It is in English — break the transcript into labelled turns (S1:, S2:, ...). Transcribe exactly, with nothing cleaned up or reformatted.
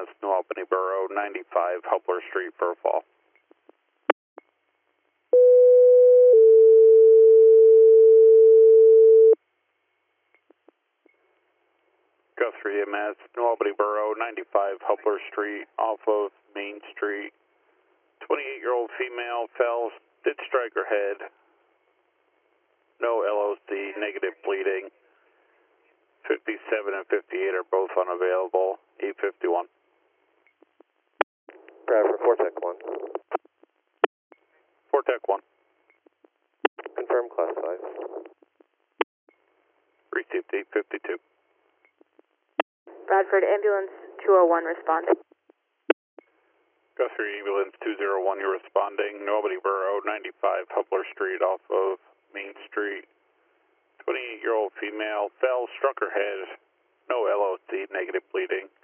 S1: Mass, New Albany Borough, ninety-five Hupler Street for a fall. Guthrie E M S, New Albany Borough, ninety-five Hupler Street, off of Main Street. twenty-eight-year-old female fell, did strike her head. No L O C, negative bleeding. fifty-seven and fifty-eight are both unavailable. eight fifty-one.
S2: Bradford, four Tech one.
S1: four Tech one.
S2: Confirm class five.
S1: Received eight fifty-two.
S3: Bradford, ambulance two oh one responding.
S1: Guthrie ambulance two oh one, you're responding. New Albany Borough, ninety-five Hupler Street off of Main Street. twenty-eight-year-old female fell, struck her head. No L O C, negative bleeding.